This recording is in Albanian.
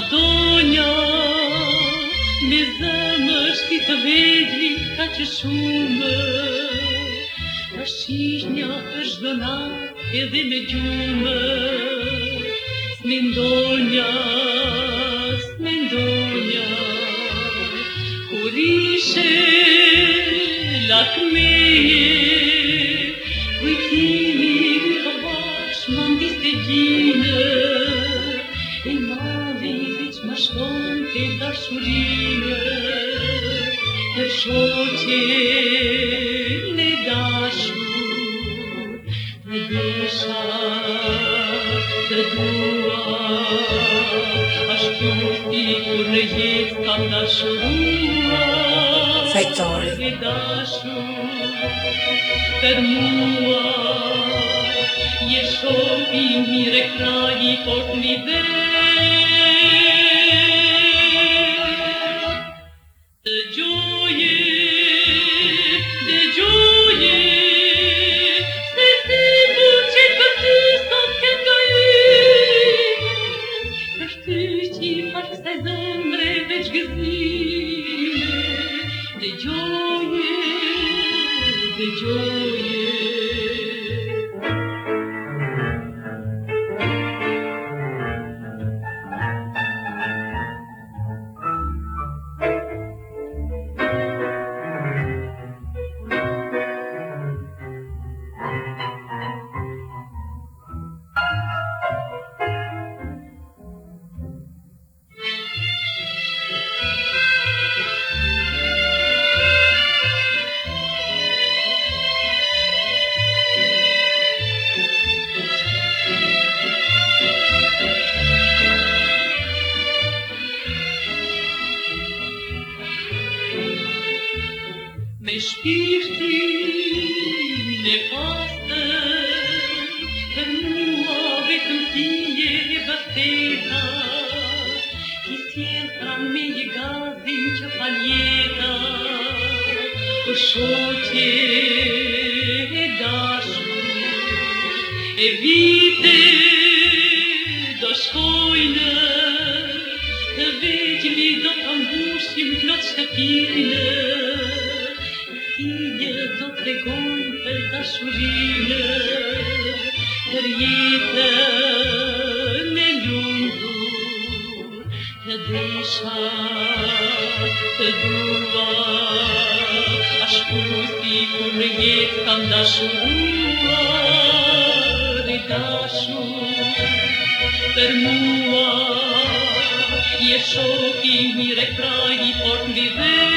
Donja, me zemër si të vegli ka që shumë, ta shishnja është dhënat edhe me gjumë. Smendonja, smendonja, kur ishe lakmeje, kujtimi të bash më ndiste gjine, e mali viç më shton të dashurine, e shoqe në dashur, të desha të dua, ashtu si kur në jetë kam dashurua. Fajtori. E dashur për mua, je shoqi mire kraji kot një Dëgjoje, dëgjoje, se ti buqe për ty sot kënga ime, për ty që i farë kësaj zemre veç gëzime. Dëgjoje, dëgjoje. Me shpirtin e pastër, për mua vetëm ti je e vërteta, ti sjell pranë meje gazin që faljeta, o shoqe e dashur, e vite do shkojnë, të vegjli do të mbushim plot shtëpinë, do të regon për dashurine, për jetën e lundur, të desha të dua, ashtu si kur në jetë kam dashuruar, e dashur për mua, je shoqi mire kraji fort në